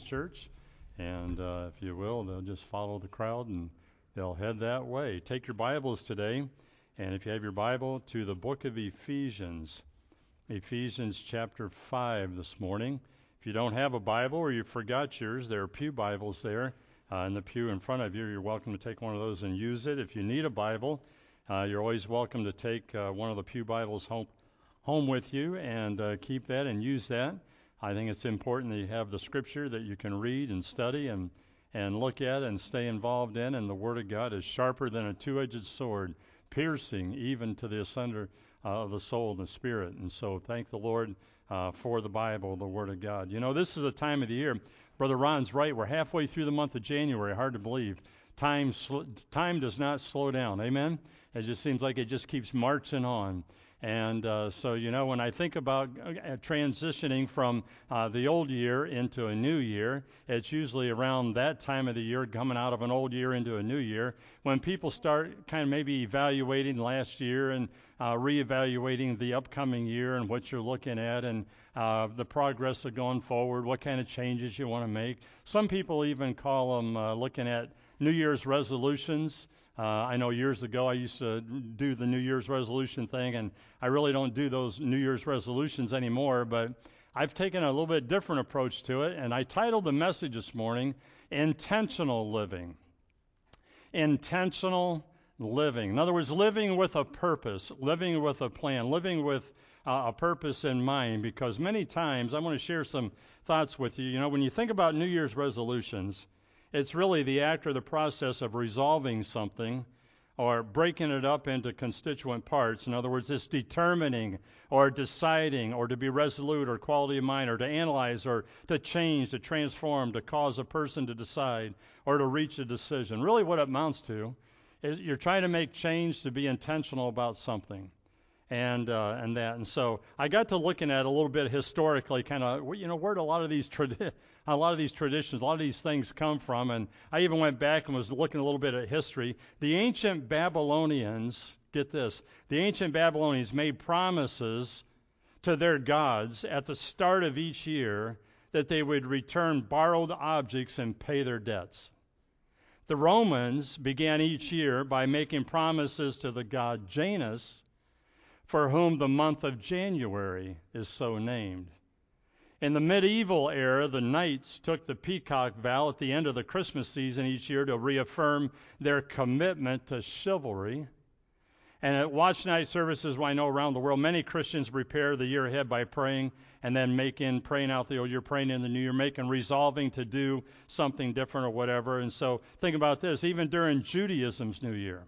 Church. And if you will, they'll just follow the crowd and they'll head that way. Take your Bibles today, and if you have your Bible, to the book of Ephesians. Ephesians chapter 5 this morning. If you don't have a Bible or you forgot yours, there are pew Bibles there in the pew in front of you. You're welcome to take one of those and use it. If you need a Bible, you're always welcome to take one of the pew Bibles home with you and keep that and use that. I think it's important that you have the Scripture that you can read and study and look at and stay involved in. And the Word of God is sharper than a two-edged sword, piercing even to the asunder of the soul and the spirit. And so thank the Lord for the Bible, the Word of God. You know, this is the time of the year. Brother Ron's right. We're halfway through the month of January. Hard to believe. Time does not slow down. Amen? It just seems like it just keeps marching on. And so, you know, when I think about transitioning from the old year into a new year, it's usually around that time of the year, coming out of an old year into a new year, when people start kind of maybe evaluating last year and reevaluating the upcoming year and what you're looking at and the progress of going forward, what kind of changes you want to make. Some people even call them looking at New Year's resolutions. I know years ago I used to do the New Year's resolution thing, and I really don't do those New Year's resolutions anymore, but I've taken a little bit different approach to it, and I titled the message this morning, Intentional Living. Intentional living. In other words, living with a purpose, living with a plan, living with a purpose in mind, because many times, I want to share some thoughts with you. You know, when you think about New Year's resolutions, it's really the act or the process of resolving something or breaking it up into constituent parts. In other words, it's determining or deciding or to be resolute or quality of mind or to analyze or to change, to transform, to cause a person to decide or to reach a decision. Really what it amounts to is you're trying to make change to be intentional about something. And that. And so I got to looking at a little bit historically, kind of, you know, where did a lot of these traditions, a lot of these things come from. And I even went back and was looking a little bit at history. The ancient Babylonians, get this, the ancient Babylonians made promises to their gods at the start of each year that they would return borrowed objects and pay their debts. The Romans began each year by making promises to the god Janus, for whom the month of January is so named. In the medieval era, the knights took the peacock vow at the end of the Christmas season each year to reaffirm their commitment to chivalry. And at watch night services, I know around the world, many Christians prepare the year ahead by praying and then praying out the old year, praying in the new year, resolving to do something different or whatever. And so think about this, even during Judaism's New Year.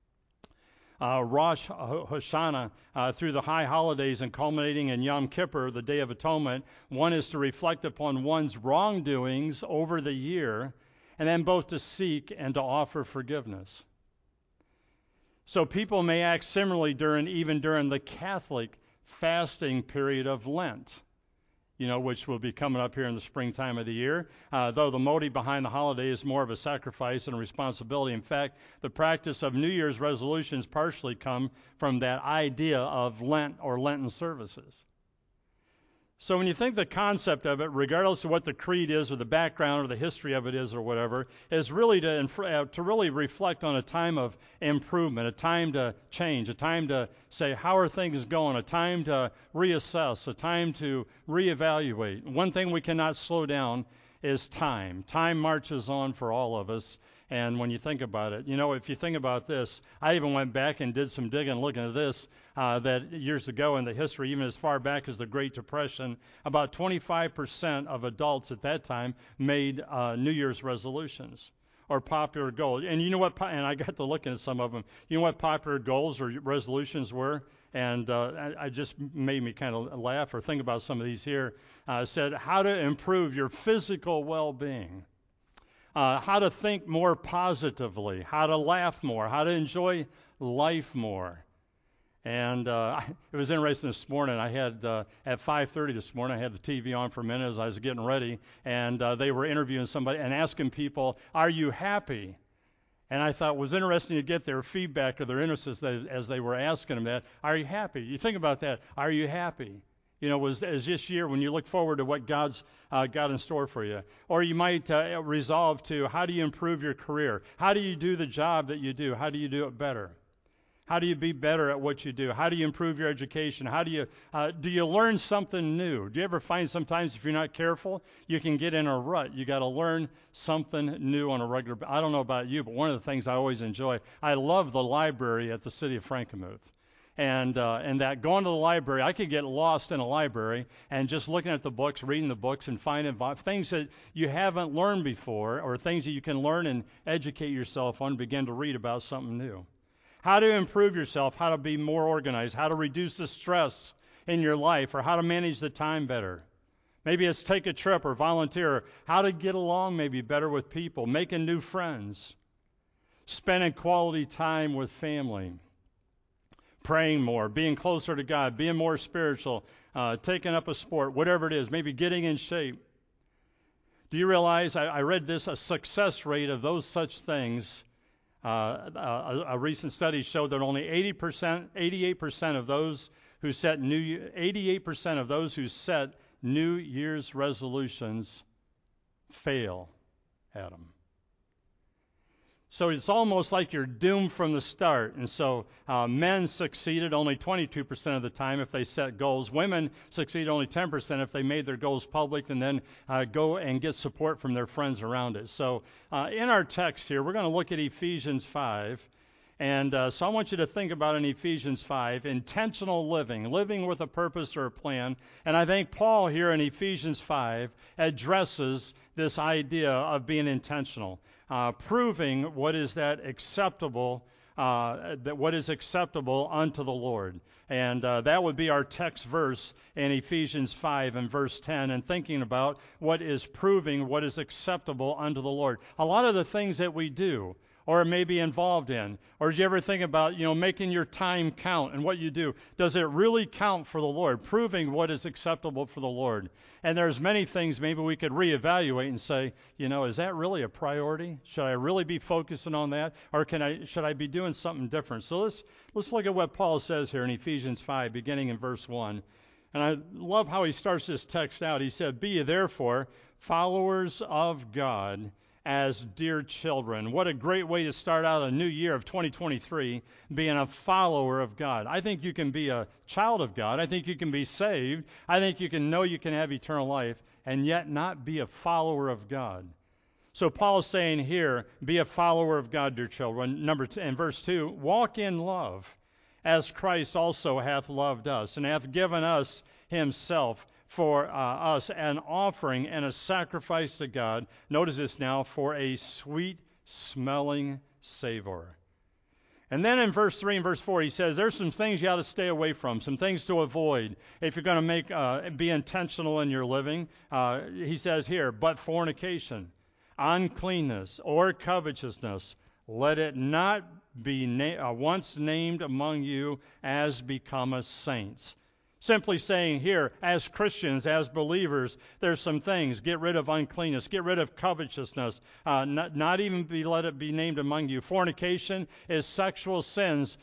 Rosh Hashanah, through the high holidays and culminating in Yom Kippur, the Day of Atonement, one is to reflect upon one's wrongdoings over the year, and then both to seek and to offer forgiveness. So people may act similarly even during the Catholic fasting period of Lent, you know, which will be coming up here in the springtime of the year, though the motive behind the holiday is more of a sacrifice and a responsibility. In fact, the practice of New Year's resolutions partially come from that idea of Lent or Lenten services. So when you think the concept of it, regardless of what the creed is or the background or the history of it is or whatever, is really to really reflect on a time of improvement, a time to change, a time to say, how are things going, a time to reassess, a time to reevaluate. One thing we cannot slow down is time. Time marches on for all of us. And when you think about it, you know, if you think about this, I even went back and did some digging looking at this, that years ago in the history, even as far back as the Great Depression, about 25% of adults at that time made New Year's resolutions or popular goals. And you know what, and I got to looking at some of them. You know what popular goals or resolutions were? And I just made me kind of laugh or think about some of these here. Said how to improve your physical well-being. How to think more positively, how to laugh more, how to enjoy life more. And it was interesting this morning. I had, at 5:30 this morning, I had the TV on for a minute as I was getting ready, and they were interviewing somebody and asking people, are you happy? And I thought it was interesting to get their feedback or their innocence as they were asking them that. Are you happy? You think about that. Are you happy? Was as this year when you look forward to what God's got in store for you. Or you might resolve to, how do you improve your career? How do you do the job that you do? How do you do it better? How do you be better at what you do? How do you improve your education? How do you learn something new? Do you ever find sometimes if you're not careful, you can get in a rut? You got to learn something new on a regular basis. I don't know about you, but one of the things I always enjoy, I love the library at the city of Frankenmuth. And that going to the library, I could get lost in a library and just looking at the books, reading the books, and finding things that you haven't learned before, or things that you can learn and educate yourself on, begin to read about something new. How to improve yourself, how to be more organized, how to reduce the stress in your life, or how to manage the time better. Maybe it's take a trip or volunteer, how to get along maybe better with people, making new friends, spending quality time with family, praying more, being closer to God, being more spiritual, taking up a sport, whatever it is, maybe getting in shape. Do you realize, I read this, a success rate of those such things, a recent study showed that only 88% of those who set 88% of those who set New Year's resolutions fail at them. So it's almost like you're doomed from the start. And so men succeeded only 22% of the time if they set goals. Women succeed only 10% if they made their goals public and then go and get support from their friends around it. So in our text here, we're going to look at Ephesians 5. And so I want you to think about in Ephesians 5, intentional living with a purpose or a plan. And I think Paul here in Ephesians 5 addresses this idea of being intentional. Proving what is acceptable unto the Lord. And that would be our text verse in Ephesians 5 and verse 10, and thinking about what is proving what is acceptable unto the Lord. A lot of the things that we do or may be involved in, or did you ever think about, making your time count and what you do? Does it really count for the Lord? Proving what is acceptable for the Lord. And there's many things maybe we could reevaluate and say, is that really a priority? Should I really be focusing on that? Or should I be doing something different? So let's look at what Paul says here in Ephesians 5, beginning in verse 1. And I love how he starts this text out. He said, "Be ye therefore followers of God as dear children." What a great way to start out a new year of 2023, being a follower of God. I think you can be a child of God. I think you can be saved. I think you can know you can have eternal life and yet not be a follower of God. So Paul's saying here, be a follower of God, dear children. In verse 2, walk in love, as Christ also hath loved us, and hath given us himself for us an offering and a sacrifice to God. Notice this now, for a sweet-smelling savor. And then in verse 3 and verse 4, he says there's some things you ought to stay away from, some things to avoid if you're going to be intentional in your living. He says here, but fornication, uncleanness, or covetousness, let it not be once named among you as becometh saints. Simply saying here, as Christians, as believers, there's some things. Get rid of uncleanness. Get rid of covetousness. Not even let it be named among you. Fornication is sexual sins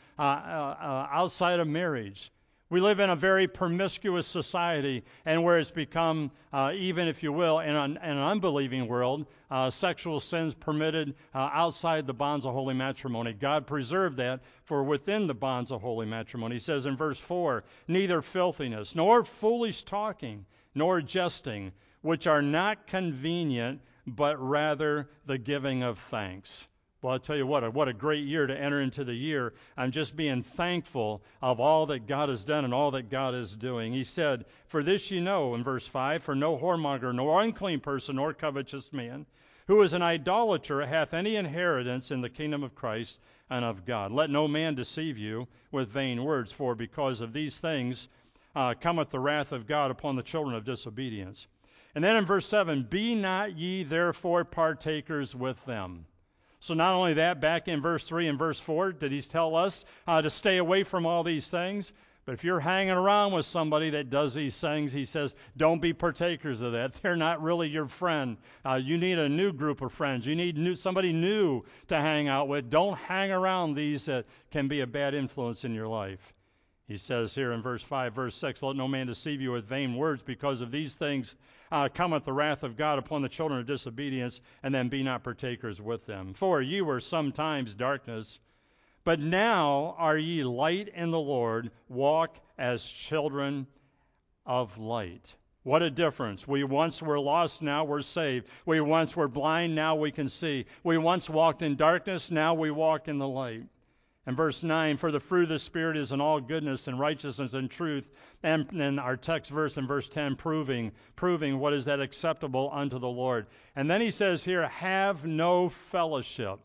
outside of marriage. We live in a very promiscuous society, and where it's become, even if you will, in an unbelieving world, sexual sins permitted outside the bonds of holy matrimony. God preserved that for within the bonds of holy matrimony. He says in verse 4, neither filthiness, nor foolish talking, nor jesting, which are not convenient, but rather the giving of thanks. Well, I'll tell you what a great year to enter into the year. I'm just being thankful of all that God has done and all that God is doing. He said, for this you know, in verse 5, for no whoremonger, nor unclean person, nor covetous man, who is an idolater, hath any inheritance in the kingdom of Christ and of God. Let no man deceive you with vain words, for because of these things cometh the wrath of God upon the children of disobedience. And then in verse 7, be not ye therefore partakers with them. So not only that, back in verse 3 and verse 4, did he tell us to stay away from all these things? But if you're hanging around with somebody that does these things, he says, don't be partakers of that. They're not really your friend. You need a new group of friends. You need somebody new to hang out with. Don't hang around these that can be a bad influence in your life. He says here in verse 5, verse 6, let no man deceive you with vain words, because of these things cometh the wrath of God upon the children of disobedience, and then be not partakers with them. For ye were sometimes darkness, but now are ye light in the Lord. Walk as children of light. What a difference. We once were lost, now we're saved. We once were blind, now we can see. We once walked in darkness, now we walk in the light. And verse 9, for the fruit of the Spirit is in all goodness and righteousness and truth. And then our text verse in verse 10, proving what is that acceptable unto the Lord. And then he says here, have no fellowship.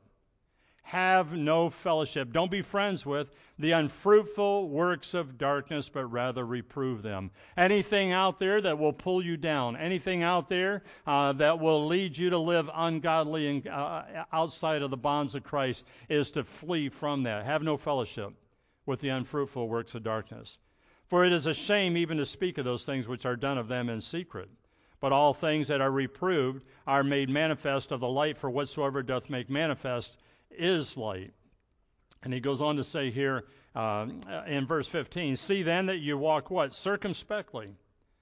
Have no fellowship. Don't be friends with the unfruitful works of darkness, but rather reprove them. Anything out there that will pull you down, anything out there that will lead you to live ungodly and outside of the bonds of Christ, is to flee from that. Have no fellowship with the unfruitful works of darkness. For it is a shame even to speak of those things which are done of them in secret. But all things that are reproved are made manifest of the light, for whatsoever doth make manifest is light. And he goes on to say here in verse 15, see then that you walk what? Circumspectly,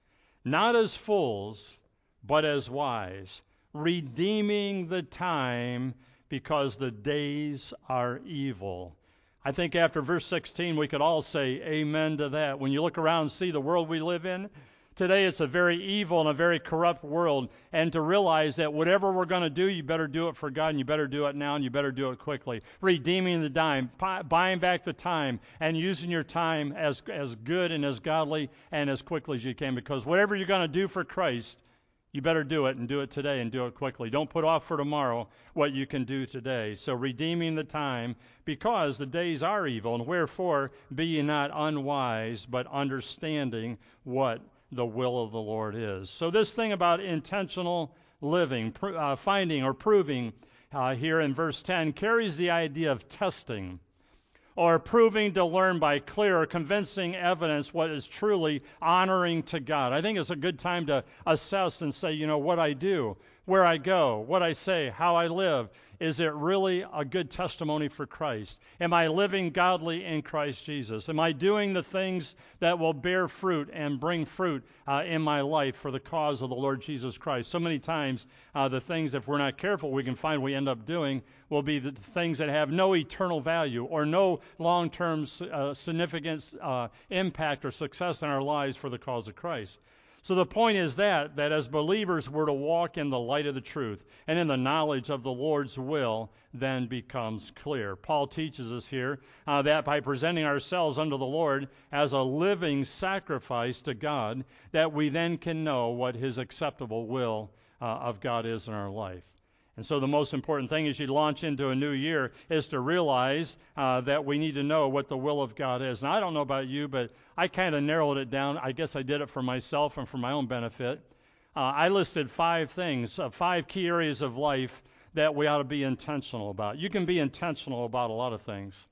not as fools, but as wise, redeeming the time, because the days are evil. I think after verse 16 we could all say amen to that. When you look around and see the world we live in, today it's a very evil and a very corrupt world, and to realize that whatever we're going to do, you better do it for God, and you better do it now, and you better do it quickly. Redeeming the time, buying back the time, and using your time as good and as godly and as quickly as you can, because whatever you're going to do for Christ, you better do it, and do it today, and do it quickly. Don't put off for tomorrow what you can do today. So redeeming the time, because the days are evil, and wherefore be ye not unwise, but understanding what the will of the Lord is. So this thing about intentional living, finding or proving here in verse 10 carries the idea of testing, or proving to learn by clear or convincing evidence what is truly honoring to God. I think it's a good time to assess and say, what I do, where I go, what I say, how I live. Is it really a good testimony for Christ? Am I living godly in Christ Jesus? Am I doing the things that will bear fruit and bring fruit in my life for the cause of the Lord Jesus Christ? So many times the things, if we're not careful, we can find we end up doing will be the things that have no eternal value or no long-term significant impact or success in our lives for the cause of Christ. So the point is that as believers we're to walk in the light of the truth, and in the knowledge of the Lord's will then becomes clear. Paul teaches us here that by presenting ourselves unto the Lord as a living sacrifice to God, that we then can know what His acceptable will of God is in our life. And so the most important thing as you launch into a new year is to realize that we need to know what the will of God is. And I don't know about you, but I kind of narrowed it down. I guess I did it for myself and for my own benefit. I listed 5 things, 5 key areas of life that we ought to be intentional about. You can be intentional about a lot of things.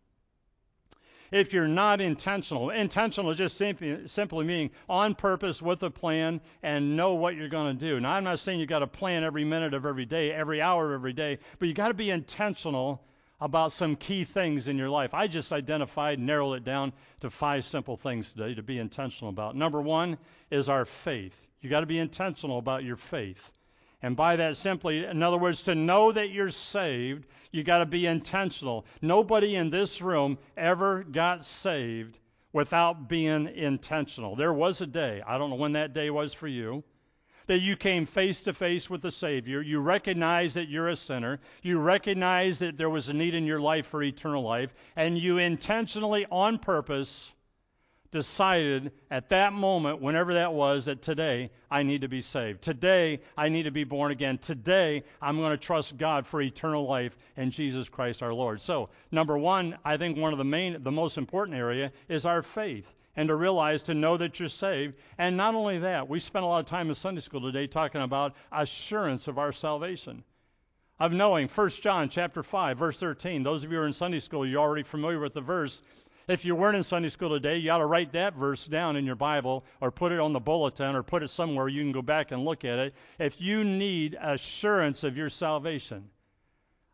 If you're not intentional just simply meaning on purpose with a plan and know what you're going to do. Now, I'm not saying you got to plan every minute of every day, every hour of every day, but you got to be intentional about some key things in your life. I just identified, narrowed it down to 5 simple things today to be intentional about. Number 1 is our faith. You got to be intentional about your faith. And by that simply, in other words, to know that you're saved, you got to be intentional. Nobody in this room ever got saved without being intentional. There was a day, I don't know when that day was for you, that you came face to face with the Savior. You recognize that you're a sinner. You recognize that there was a need in your life for eternal life. And you intentionally, on purpose, decided at that moment, whenever that was, that today I need to be saved. Today I need to be born again. Today I'm going to trust God for eternal life in Jesus Christ our Lord. So, number 1, I think one of the most important area is our faith. And to realize, to know that you're saved. And not only that, we spent a lot of time in Sunday school today talking about assurance of our salvation. Of knowing, 1 John chapter 5, verse 13. Those of you who are in Sunday school, you're already familiar with the verse. If you weren't in Sunday school today, you ought to write that verse down in your Bible or put it on the bulletin or put it somewhere you can go back and look at it. If you need assurance of your salvation,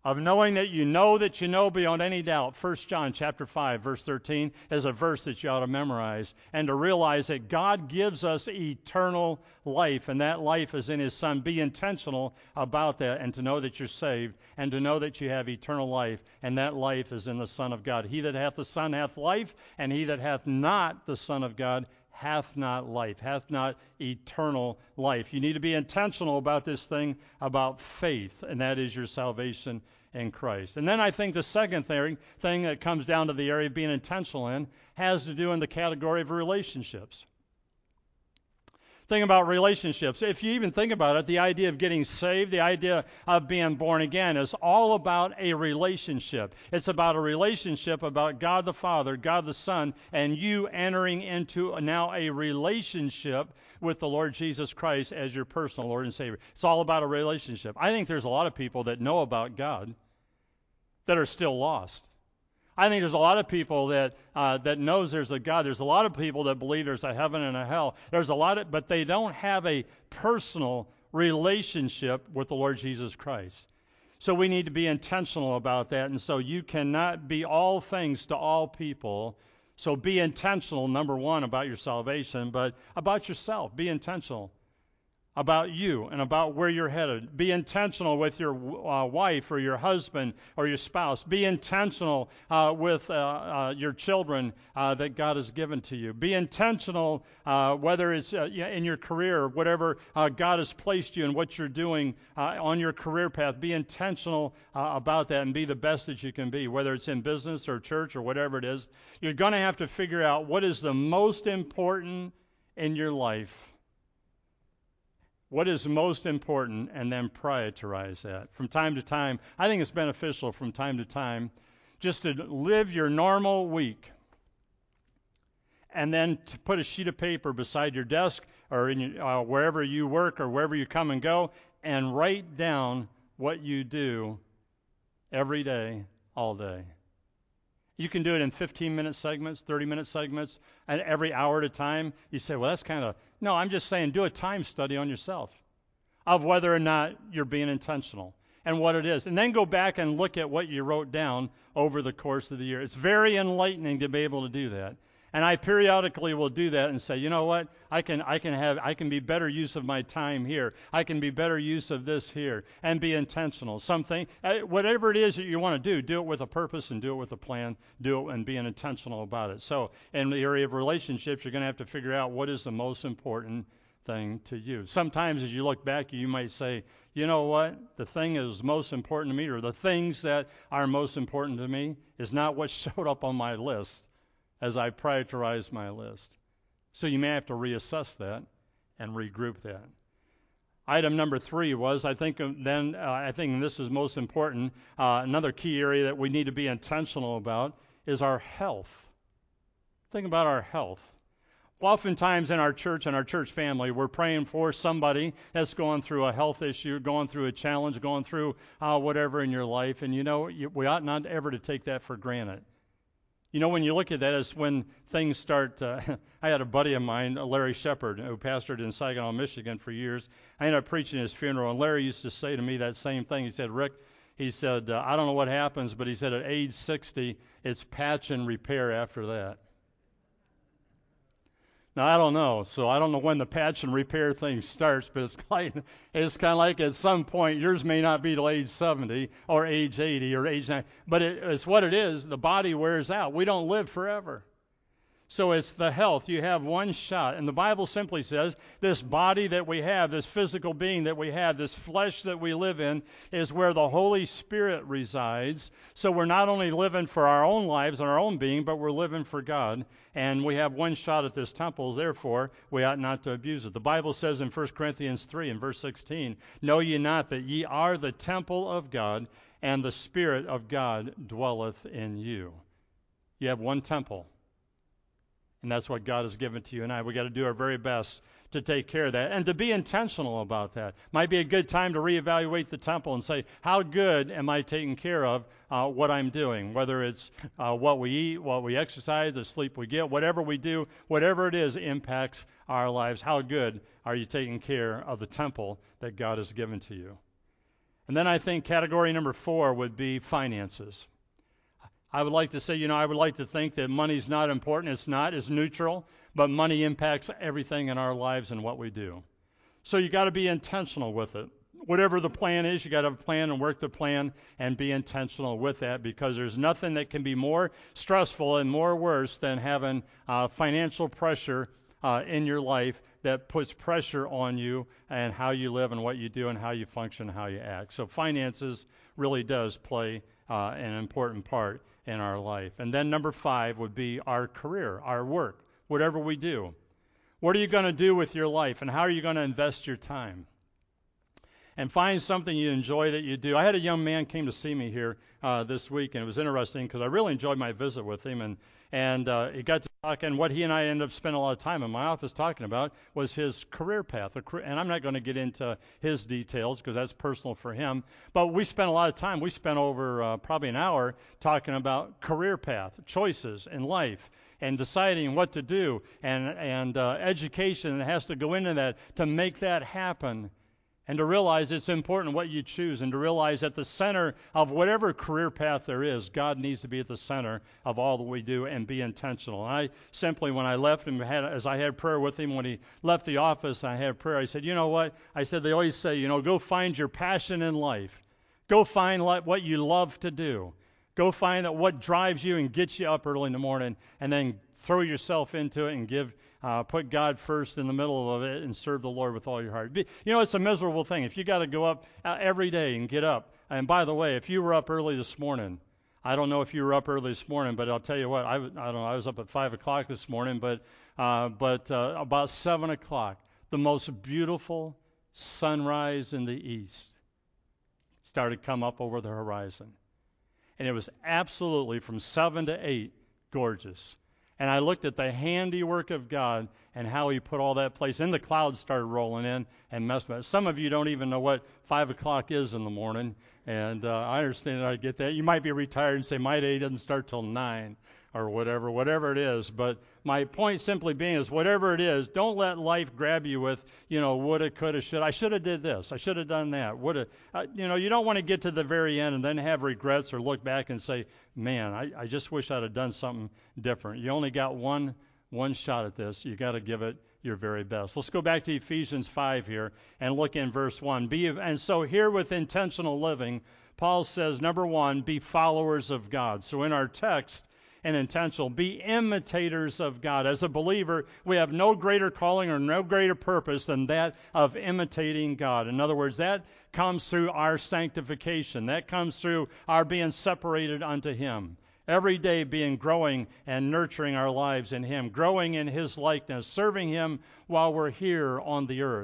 of knowing that you know beyond any doubt. 1 John chapter 5, verse 13 is a verse that you ought to memorize. And to realize that God gives us eternal life, and that life is in His Son. Be intentional about that, and to know that you're saved, and to know that you have eternal life, and that life is in the Son of God. He that hath the Son hath life, and he that hath not the Son of God hath not life, hath not eternal life. You need to be intentional about this thing, about faith, and that is your salvation in Christ. And then I think the second thing that comes down to the area of being intentional in has to do in the category of relationships. Think about relationships. If you even think about it, the idea of getting saved, the idea of being born again is all about a relationship. It's about a relationship about God the Father, God the Son, and you entering into now a relationship with the Lord Jesus Christ as your personal Lord and Savior. It's all about a relationship. I think there's a lot of people that know about God that are still lost. I think there's a lot of people that knows there's a God. There's a lot of people that believe there's a heaven and a hell. But they don't have a personal relationship with the Lord Jesus Christ. So we need to be intentional about that. And so you cannot be all things to all people. So be intentional, number one, about your salvation, but about yourself. Be intentional about you and about where you're headed. Be intentional with your wife or your husband or your spouse. Be intentional with your children that God has given to you. Be intentional whether it's in your career, whatever God has placed you and what you're doing on your career path. Be intentional about that and be the best that you can be, whether it's in business or church or whatever it is. You're going to have to figure out what is the most important in your life. What is most important, and then prioritize that. From time to time, I think it's beneficial from time to time just to live your normal week and then to put a sheet of paper beside your desk or in your, wherever you work or wherever you come and go and write down what you do every day, all day. You can do it in 15-minute segments, 30-minute segments, and every hour at a time. You say, well, that's kind of... No, I'm just saying do a time study on yourself of whether or not you're being intentional and what it is. And then go back and look at what you wrote down over the course of the year. It's very enlightening to be able to do that. And I periodically will do that and say, you know what? I can be better use of my time here. I can be better use of this here, and be intentional. Whatever it is that you want to do it with a purpose and do it with a plan. Do it and being intentional about it. So in the area of relationships, you're going to have to figure out what is the most important thing to you. Sometimes as you look back, you might say, you know what? The thing that is most important to me, or the things that are most important to me, is not what showed up on my list as I prioritize my list. So you may have to reassess that and regroup that. Item number 3 was, I think this is most important, another key area that we need to be intentional about is our health. Think about our health. Oftentimes in our church and our church family, we're praying for somebody that's going through a health issue, going through a challenge, going through whatever in your life. And we ought not ever to take that for granted. When you look at that, is when things start. I had a buddy of mine, Larry Shepard, who pastored in Saginaw, Michigan for years. I ended up preaching his funeral, and Larry used to say to me that same thing. He said, Rick, I don't know what happens, but he said at age 60, it's patch and repair after that. Now, I don't know, so I don't know when the patch and repair thing starts, but it's kind of like at some point, yours may not be till age 70 or age 80 or age 90, but it's what it is. The body wears out. We don't live forever. So it's the health. You have one shot. And the Bible simply says this body that we have, this physical being that we have, this flesh that we live in is where the Holy Spirit resides. So we're not only living for our own lives and our own being, but we're living for God. And we have one shot at this temple. Therefore, we ought not to abuse it. The Bible says in 1 Corinthians 3 and verse 16, know ye not that ye are the temple of God, and the Spirit of God dwelleth in you. You have one temple. And that's what God has given to you and I. We've got to do our very best to take care of that and to be intentional about that. Might be a good time to reevaluate the temple and say, how good am I taking care of what I'm doing? Whether it's what we eat, what we exercise, the sleep we get, whatever we do, whatever it is impacts our lives. How good are you taking care of the temple that God has given to you? And then I think category number 4 would be finances. I would like to say, I would like to think that money's not important. It's not. It's neutral. But money impacts everything in our lives and what we do. So you got to be intentional with it. Whatever the plan is, you got to have a plan and work the plan and be intentional with that, because there's nothing that can be more stressful and more worse than having financial pressure in your life that puts pressure on you and how you live and what you do and how you function and how you act. So finances really does play an important part in our life. And then number 5 would be our career, our work, whatever we do. What are you going to do with your life, and how are you going to invest your time? And find something you enjoy that you do. I had a young man came to see me here this week, and it was interesting because I really enjoyed my visit with him, and he got to talk, and what he and I ended up spending a lot of time in my office talking about was his career path. And I'm not going to get into his details because that's personal for him, but we spent a lot of time. We spent over probably an hour talking about career path, choices in life, and deciding what to do, and education that has to go into that to make that happen. And to realize it's important what you choose, and to realize at the center of whatever career path there is, God needs to be at the center of all that we do, and be intentional. And I simply, when I left him, as I had prayer with him, when he left the office, I had prayer. I said, you know what? I said, they always say, go find your passion in life. Go find what you love to do. Go find that what drives you and gets you up early in the morning, and then throw yourself into it and put God first in the middle of it and serve the Lord with all your heart. It's a miserable thing. If you got to go up every day and get up. And by the way, if you were up early this morning, I don't know if you were up early this morning, but I'll tell you what, I don't know, I was up at 5 o'clock this morning, but about 7 o'clock, the most beautiful sunrise in the east started to come up over the horizon. And it was absolutely, from 7 to 8, gorgeous. And I looked at the handiwork of God and how he put all that place. And the clouds started rolling in and messing with it. Some of you don't even know what 5 o'clock is in the morning. And I understand that. I get that. You might be retired and say, my day doesn't start till 9 or whatever it is. But my point simply being is, whatever it is, don't let life grab you with, woulda, coulda, shoulda. I should have did this. I should have done that. Woulda. You don't want to get to the very end and then have regrets or look back and say, man, I just wish I'd have done something different. You only got one shot at this. You got to give it your very best. Let's go back to Ephesians 5 here and look in verse 1. And so here with intentional living, Paul says, number 1, be followers of God. So in our text, and intentional, be imitators of God. As a believer, we have no greater calling or no greater purpose than that of imitating God. In other words, that comes through our sanctification. That comes through our being separated unto Him. Every day growing and nurturing our lives in Him, growing in His likeness, serving Him while we're here on the earth.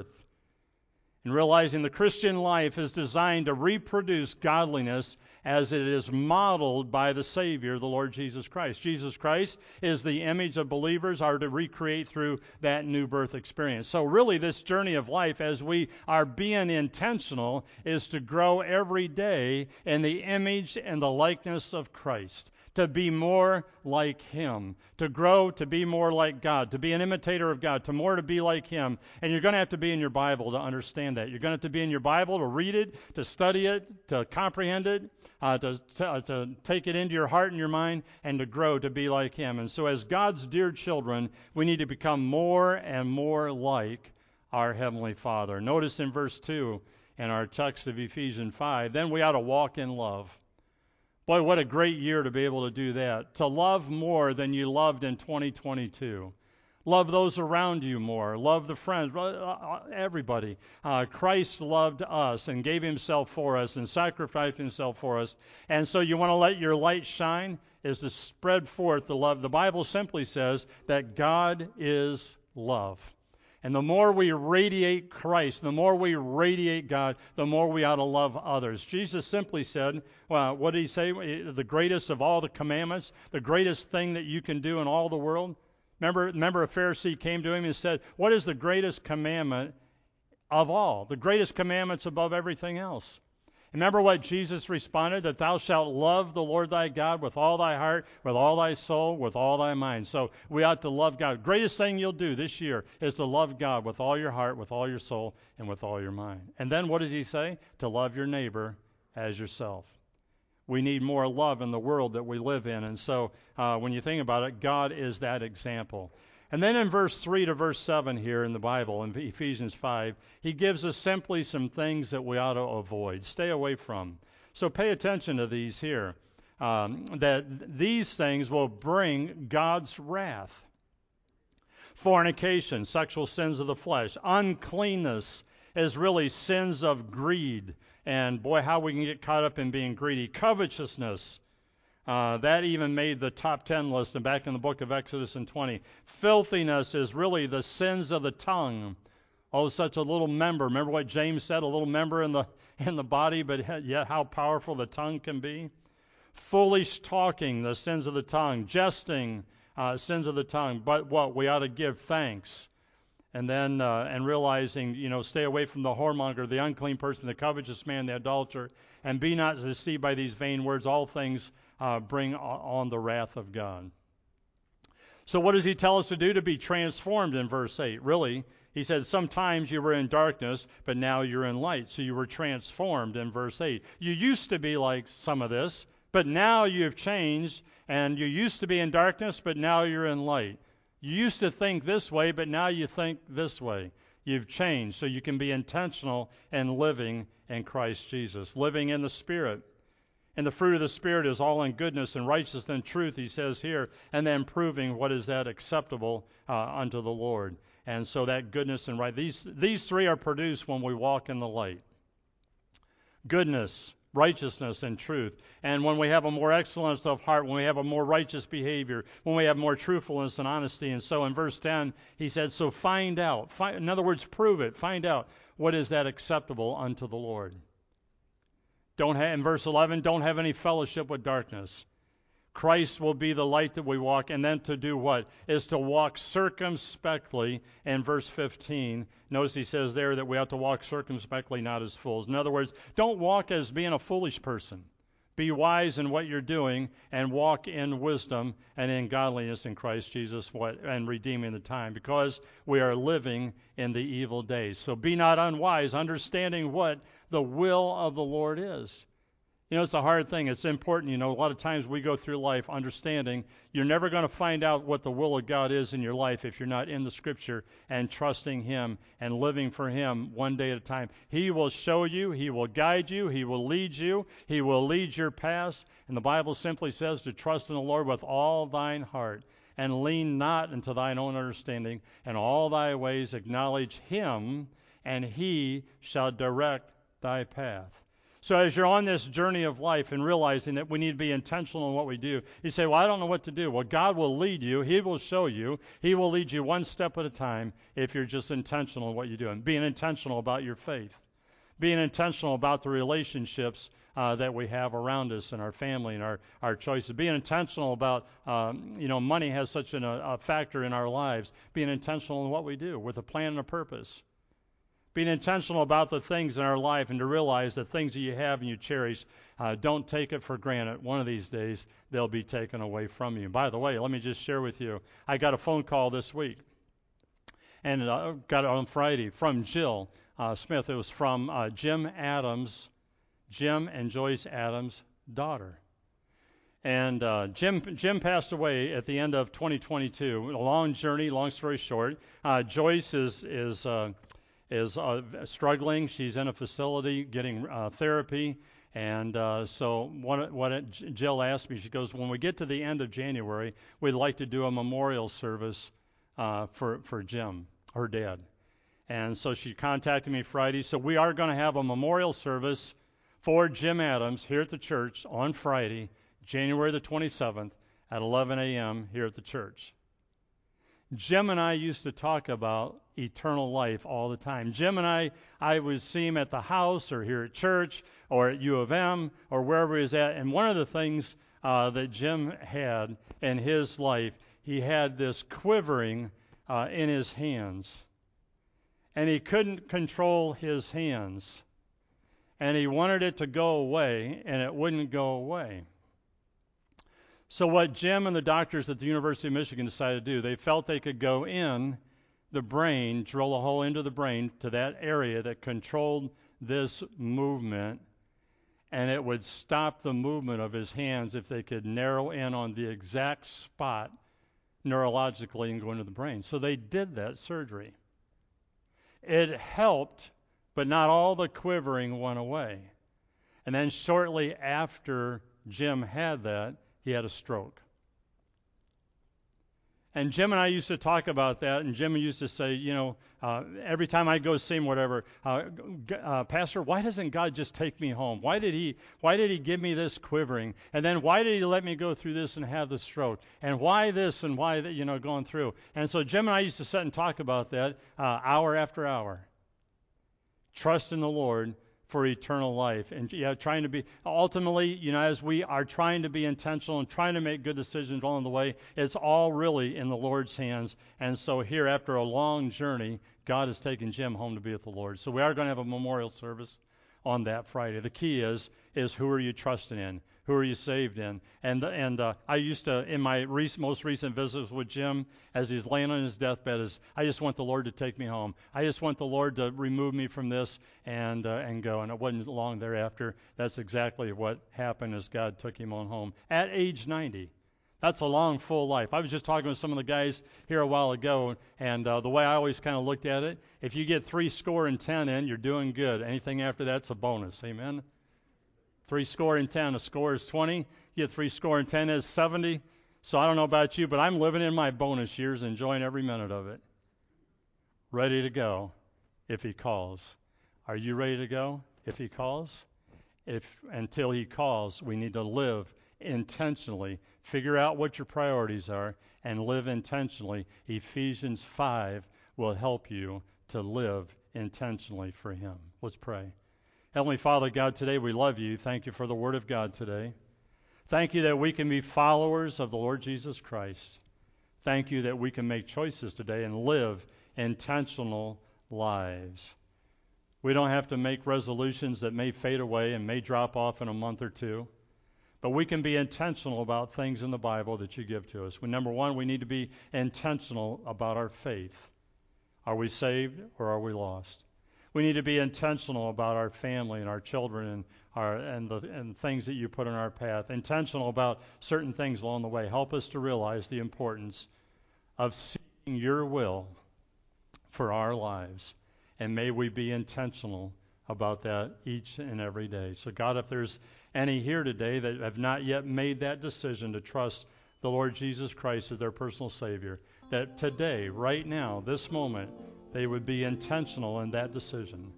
And realizing the Christian life is designed to reproduce godliness as it is modeled by the Savior, the Lord Jesus Christ. Jesus Christ is the image of believers are to recreate through that new birth experience. So really this journey of life, as we are being intentional, is to grow every day in the image and the likeness of Christ. To be more like Him, to grow, to be more like God, to be an imitator of God, to be like Him. And you're going to have to be in your Bible to understand that. You're going to have to be in your Bible to read it, to study it, to comprehend it, to take it into your heart and your mind, and to grow to be like Him. And so as God's dear children, we need to become more and more like our Heavenly Father. Notice in verse 2 in our text of Ephesians 5, then we ought to walk in love. Boy, what a great year to be able to do that. To love more than you loved in 2022. Love those around you more. Love the friends, everybody. Christ loved us and gave Himself for us and sacrificed Himself for us. And so you want to let your light shine is to spread forth the love. The Bible simply says that God is love. And the more we radiate Christ, the more we radiate God, the more we ought to love others. Jesus simply said, well, what did He say? The greatest of all the commandments, the greatest thing that you can do in all the world. Remember a Pharisee came to Him and said, what is the greatest commandment of all? The greatest commandment's above everything else. Remember what Jesus responded, that thou shalt love the Lord thy God with all thy heart, with all thy soul, with all thy mind. So we ought to love God. Greatest thing you'll do this year is to love God with all your heart, with all your soul, and with all your mind. And then what does he say? To love your neighbor as yourself. We need more love in the world that we live in. And so when you think about it, God is that example. And then in verse 3 to verse 7 here in the Bible, in Ephesians 5, he gives us simply some things that we ought to avoid, stay away from. So pay attention to these here, that these things will bring God's wrath. Fornication, sexual sins of the flesh. Uncleanness is really sins of greed. And boy, how we can get caught up in being greedy. Covetousness. That even made the top 10 list and back in the book of Exodus in 20. Filthiness is really the sins of the tongue. Oh, such a little member. Remember what James said, a little member in the body, but yet how powerful the tongue can be. Foolish talking, the sins of the tongue. Jesting, sins of the tongue. But what? We ought to give thanks. And then, and realizing, stay away from the whoremonger, the unclean person, the covetous man, the adulterer, and be not deceived by these vain words. All things bring on the wrath of God. So what does he tell us to do? To be transformed in verse 8. Really, he said, sometimes you were in darkness, but now you're in light. So you were transformed in verse 8. You used to be like some of this, but now you've changed, and you used to be in darkness, but now you're in light. You used to think this way, but now you think this way. You've changed, so you can be intentional in living in Christ Jesus, living in the Spirit. And the fruit of the Spirit is all in goodness and righteousness and truth, he says here, and then proving what is that acceptable unto the Lord. And so that goodness and right, these three are produced when we walk in the light. Goodness, righteousness, and truth. And when we have a more excellence of heart, when we have a more righteous behavior, when we have more truthfulness and honesty. And so in verse 10, he said, so find out. In other words, prove it. Find out what is that acceptable unto the Lord. In verse 11, don't have any fellowship with darkness. Christ will be the light that we walk, and then to do what? Is to walk circumspectly. In verse 15, notice he says there that we have to walk circumspectly, not as fools. In other words, don't walk as being a foolish person. Be wise in what you're doing, and walk in wisdom and in godliness in Christ Jesus, and redeeming the time, because we are living in the evil days. So be not unwise, understanding what the will of the Lord is. It's a hard thing. It's important. A lot of times we go through life understanding you're never going to find out what the will of God is in your life if you're not in the Scripture and trusting Him and living for Him one day at a time. He will show you. He will guide you. He will lead you. He will lead your paths. And the Bible simply says to trust in the Lord with all thine heart and lean not into thine own understanding. And all thy ways acknowledge Him, and He shall direct thy path. So as you're on this journey of life and realizing that we need to be intentional in what we do, you say, well, I don't know what to do. Well, God will lead you. He will show you. He will lead you one step at a time if you're just intentional in what you do. And being intentional about your faith. Being intentional about the relationships that we have around us and our family and our choices. Being intentional about, money has such a factor in our lives. Being intentional in what we do with a plan and a purpose. Being intentional about the things in our life and to realize the things that you have and you cherish, don't take it for granted. One of these days, they'll be taken away from you. By the way, let me just share with you, I got a phone call this week, and got it on Friday, from Jill Smith. It was from Jim and Joyce Adams' daughter. And Jim passed away at the end of 2022. A long journey, long story short. Joyce is struggling. She's in a facility getting therapy. And so Jill asked me, she goes, when we get to the end of January, we'd like to do a memorial service for Jim, her dad. And so she contacted me Friday. So we are going to have a memorial service for Jim Adams here at the church on Friday, January the 27th at 11 a.m. here at the church. Jim and I used to talk about eternal life all the time. Jim and I would see him at the house or here at church or at U of M or wherever he was at. And one of the things that Jim had in his life, he had this quivering in his hands. And he couldn't control his hands. and he wanted it to go away, and it wouldn't go away. So what Jim and the doctors at the University of Michigan decided to do, they felt they could go in the brain, drill a hole into the brain to that area that controlled this movement, and it would stop the movement of his hands if they could narrow in on the exact spot neurologically and go into the brain. So they did that surgery. It helped, but not all the quivering went away. And then shortly after Jim had that, he had a stroke. And Jim and I used to talk about that, and Jim used to say, every time I go see him, whatever, Pastor, why doesn't God just take me home? Why did he give me this quivering? And then why did he let me go through this and have the stroke? And why this and why that, going through? And so Jim and I used to sit and talk about that hour after hour. Trust in the Lord for eternal life. And trying to be, ultimately, as we are trying to be intentional and trying to make good decisions along the way, it's all really in the Lord's hands. And so here, after a long journey, God has taken Jim home to be with the Lord. So we are going to have a memorial service on that Friday. The key is who are you trusting in? Who are you saved in? And I used to, in my most recent visits with Jim, as he's laying on his deathbed, I just want the Lord to take me home. I just want the Lord to remove me from this and go. And it wasn't long thereafter. That's exactly what happened as God took him on home at age 90. That's a long, full life. I was just talking with some of the guys here a while ago, and the way I always kind of looked at it, if you get 70 in, you're doing good. Anything after that's a bonus. Amen? 70, a score is 20. You get 70 is 70. So I don't know about you, but I'm living in my bonus years, enjoying every minute of it. Ready to go if he calls. Are you ready to go if he calls? Until he calls, we need to live intentionally. Figure out what your priorities are and live intentionally. Ephesians 5 will help you to live intentionally for him. Let's pray. Heavenly Father, God, today we love you. Thank you for the Word of God today. Thank you that we can be followers of the Lord Jesus Christ. Thank you that we can make choices today and live intentional lives. We don't have to make resolutions that may fade away and may drop off in a month or two, but we can be intentional about things in the Bible that you give to us. Number one, we need to be intentional about our faith. Are we saved or are we lost? We need to be intentional about our family and our children and things that you put in our path. Intentional about certain things along the way. Help us to realize the importance of seeking your will for our lives. And may we be intentional about that each and every day. So God, if there's any here today that have not yet made that decision to trust the Lord Jesus Christ as their personal Savior, that today, right now, this moment, they would be intentional in that decision.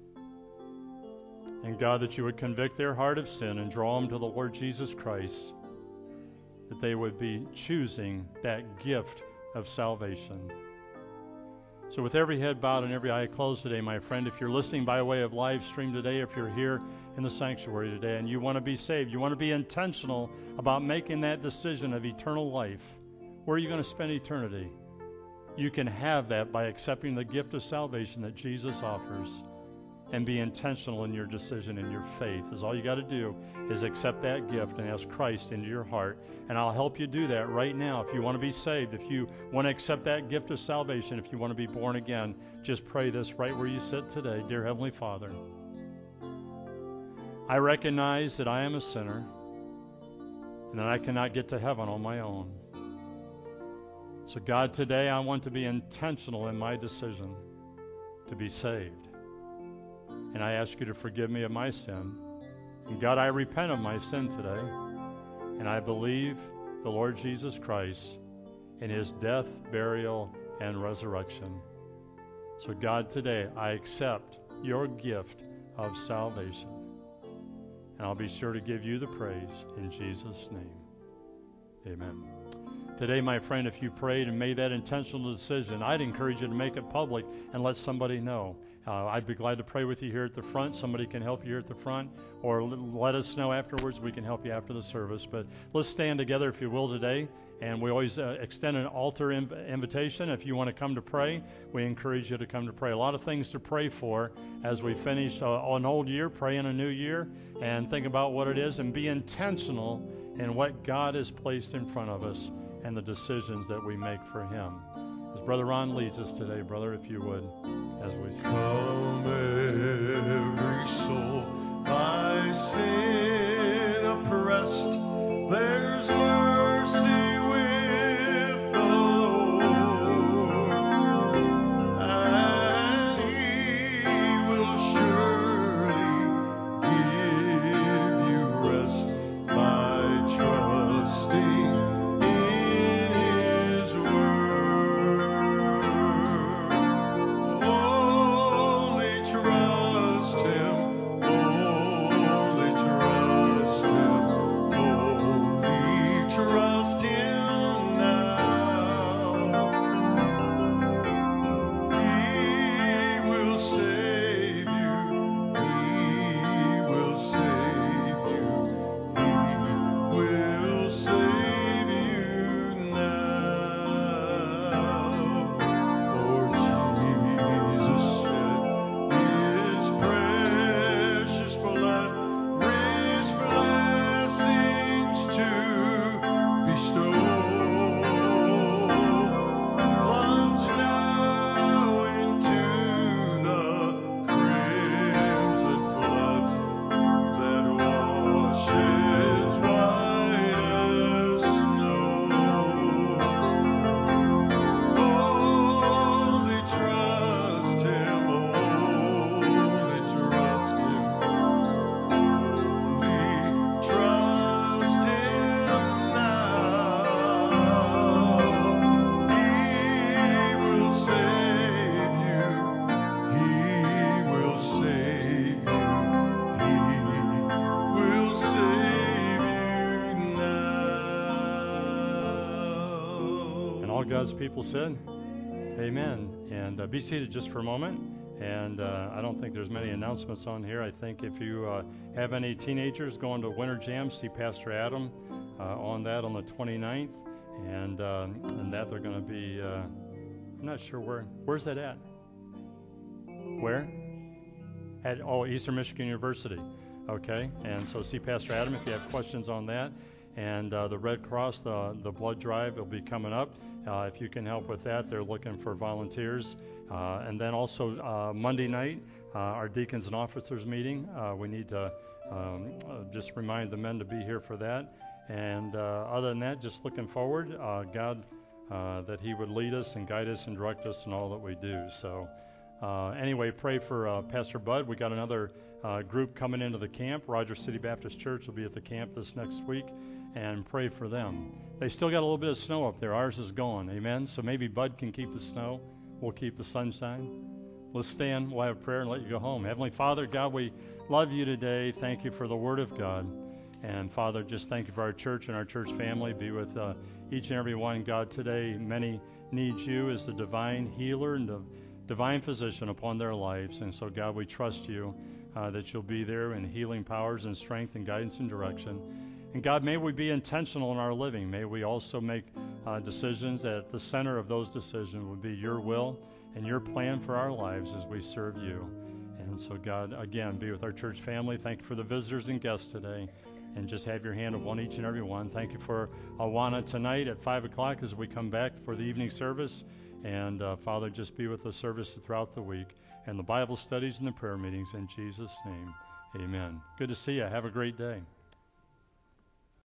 And God, that you would convict their heart of sin and draw them to the Lord Jesus Christ, that they would be choosing that gift of salvation. So with every head bowed and every eye closed today, my friend, if you're listening by way of live stream today, if you're here in the sanctuary today and you want to be saved, you want to be intentional about making that decision of eternal life, where are you going to spend eternity? You can have that by accepting the gift of salvation that Jesus offers and be intentional in your decision and your faith. Is all you got to do is accept that gift and ask Christ into your heart. And I'll help you do that right now. If you want to be saved, if you want to accept that gift of salvation, if you want to be born again, just pray this right where you sit today. Dear Heavenly Father, I recognize that I am a sinner and that I cannot get to heaven on my own. So God, today I want to be intentional in my decision to be saved. And I ask you to forgive me of my sin. And God, I repent of my sin today. And I believe the Lord Jesus Christ in his death, burial, and resurrection. So God, today I accept your gift of salvation. And I'll be sure to give you the praise in Jesus' name. Amen. Today, my friend, if you prayed and made that intentional decision, I'd encourage you to make it public and let somebody know. I'd be glad to pray with you here at the front. Somebody can help you here at the front, or let us know afterwards. We can help you after the service. But let's stand together, if you will, today. And we always extend an altar invitation. If you want to come to pray, we encourage you to come to pray. A lot of things to pray for as we finish an old year, pray in a new year, and think about what it is and be intentional in what God has placed in front of us and the decisions that we make for Him. As Brother Ron leads us today, brother, if you would, as we sing. Come every soul by sin oppressed, there's mercy with the Lord, and He will surely give you rest by trusting in His word. Only trust Him, only trust Him, only trust Him now. He will save you, He will save you, He will save you now. For Jesus shed His precious blood, rich blessings to bestow. Plunge now into the crimson flood that washes white as snow. Only trust Him, only trust Him, only trust Him now. He will save you, He will save you, He will save you now. And all God's people said, amen. And be seated just for a moment. And I don't think there's many announcements on here. I think if you have any teenagers going to Winter Jam, see Pastor Adam on that on the 29th. And that they're going to be, I'm not sure where's that at? Where? At Eastern Michigan University. Okay. And so see Pastor Adam if you have questions on that. And the Red Cross, the blood drive will be coming up. If you can help with that, they're looking for volunteers. And then also Monday night, our deacons and officers meeting. We need to just remind the men to be here for that. And other than that, just looking forward, God, that He would lead us and guide us and direct us in all that we do. So anyway, pray for Pastor Bud. We got another group coming into the camp. Rogers City Baptist Church will be at the camp this next week. And pray for them. They still got a little bit of snow up there. Ours is gone. Amen. So maybe Bud can keep the snow. We'll keep the sunshine. Let's stand. We'll have prayer and let you go home. Heavenly Father, God, we love you today. Thank you for the Word of God. And Father, just thank you for our church and our church family. Be with each and every one, God, today. Many need you as the divine healer and the divine physician upon their lives. And so, God, we trust you that you'll be there in healing powers and strength and guidance and direction. And God, may we be intentional in our living. May we also make decisions that at the center of those decisions would be your will and your plan for our lives as we serve you. And so, God, again, be with our church family. Thank you for the visitors and guests today. And just have your hand upon each and every one. Thank you for Awana tonight at 5 o'clock as we come back for the evening service. And, Father, just be with the service throughout the week and the Bible studies and the prayer meetings. In Jesus' name, amen. Good to see you. Have a great day.